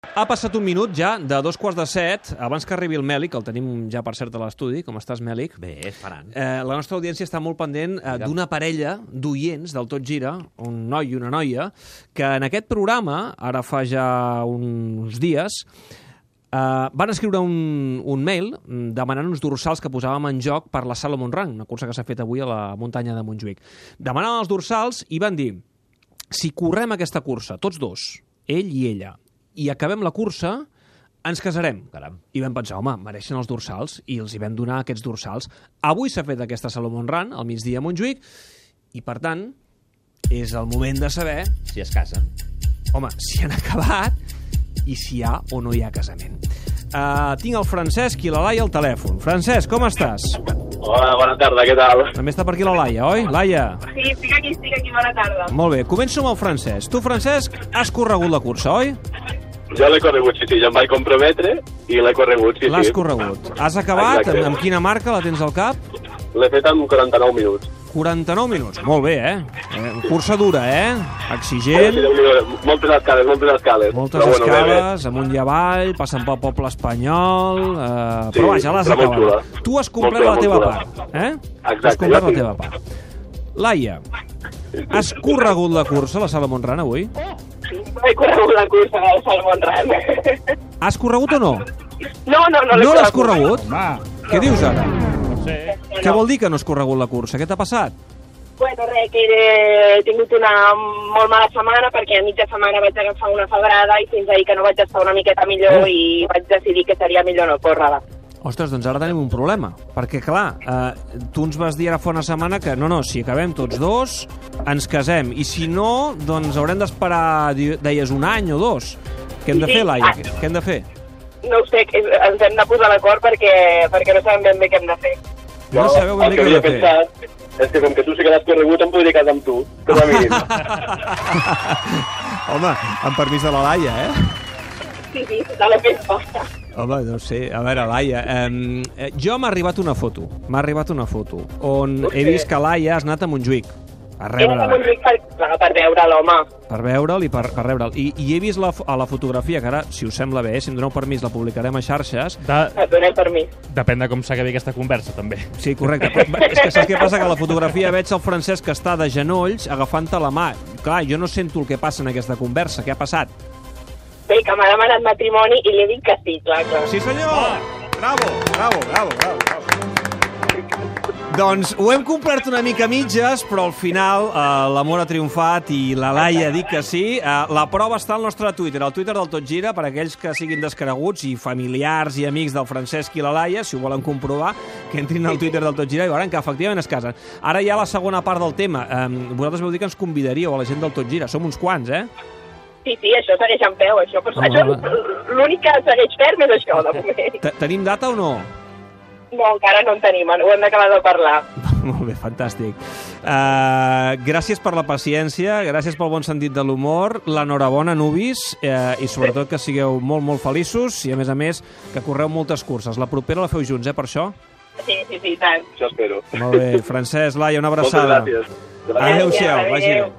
Ha passat un minut ja de 2:45, abans que arribi el Mèlic, el tenim ja per cert a l'estudi. Com estàs, Mèlic? Bé, esperant. La nostra audiència està molt pendent d'una parella d'oients del Tot Gira, un noi i una noia, que en aquest programa, ara fa ja uns dies, van escriure un mail demanant uns dorsals que posàvem en joc per la Salomon Run, una cursa que s'ha fet avui a la muntanya de Montjuïc. Demanaven els dorsals i van dir: si correm aquesta cursa, tots dos, ell i ella, i acabem la cursa, ens casarem. Caram. I vam pensar, home, mereixen els dorsals, i els hi vam donar aquests dorsals. Avui s'ha fet aquesta Salomon Run, al migdia a Montjuïc, i per tant, és el moment de saber... Si es casen. Home, si han acabat i si hi ha o no hi ha casament. Tinc el Francesc i la Laia al telèfon. Francesc, com estàs? Hola, bona tarda, què tal? També està per aquí la Laia, oi? Laia? Sí, estic aquí, bona tarda. Molt bé, començo amb el Francesc. Tu, Francesc, has corregut la cursa, oi? Jo l'he corregut, sí, ja em vaig comprometre i l'he corregut, sí. L'has corregut. Has acabat? Exacte. Amb quina marca la tens al cap? L'he fet en 49 minuts. 49 minuts, molt bé, cursa dura, exigent, Sí, moltes escales. moltes escales, amunt i avall, passant pel poble espanyol, però vaja, l'has però molt acabat. xula. Tu has complert Molt la teva xula. part, Exacte, has complert jo la sí. teva part. Laia, has corregut la cursa, la Salomon Run, avui? He corregut la cursa del Salomon Run. Has corregut o no? No No l'has corregut? Home, Què dius ara? no sé. Què vol dir que no has corregut la cursa? Què t'ha passat? Bueno, res, que he tingut una molt mala setmana perquè a mitja setmana vaig agafar una febrada i fins ahir que no vaig estar una miqueta millor i vaig decidir que seria millor no córrer-la. Ostres, doncs ara tenim un problema, perquè clar, tu ens vas dir ara fa una setmana que no, si acabem tots dos, ens casem, i si no, doncs haurem d'esperar, deies, un any o dos. Què hem de fer, Laia? Què hem de fer? No ho sé, ens hem de posar d'acord perquè no sabem ben bé què hem de fer. No sabeu ben el bé que què havia hem de fer. pensat és que com que tu sí que l'has corregut em podria casar amb tu, com a mínim. Home, amb permís de la Laia, Sí, se l'he fet forta. Home, no sé, a veure, Laia, jo m'ha arribat una foto, on he vist que Laia has anat a Montjuïc, a Era com un rebre-la, ric per veure l'home. per veure'l i per rebre'l. I he vist a la fotografia, que ara, si us sembla bé, si em doneu permís, la publicarem a xarxes. Et donem permís. Depèn de com s'acabi aquesta conversa, també. Sí, correcte. Però, és que saps què passa? Que a la fotografia veig el Francesc que està de genolls agafant-te la mà. Clar, jo no sento el que passa en aquesta conversa. Què ha passat? Bé, que m'ha demanat matrimoni i li he dit que sí, clar. Sí, senyor! Bravo. Doncs ho hem complert una mica mitges, però al final l'amor ha triomfat i la Laia ha dit que sí. La prova està al nostre Twitter, al Twitter del Tot Gira, per aquells que siguin descreguts i familiars i amics del Francesc i la Laia, si ho volen comprovar, que entrin al Twitter del Tot Gira i veuran que efectivament es casen. Ara hi ha la segona part del tema. Vosaltres vau dir que ens convidaríeu a la gent del Tot Gira. Som uns quants, Sí, això segueix en peu, això. Però això l'únic que segueix ferm és això, de moment. Tenim data o no? No, encara no en tenim, ho hem d'acabar de parlar. Molt bé, fantàstic. Gràcies per la paciència, gràcies pel bon sentit de l'humor, l'enhorabona, nubis, i sobretot que sigueu molt, molt feliços i, a més, que correu moltes curses. La propera la feu junts, per això? Sí, tant. Això espero. Molt bé. Francesc, Laia, una abraçada. Moltes gràcies. Adéu-siau, vagi bé.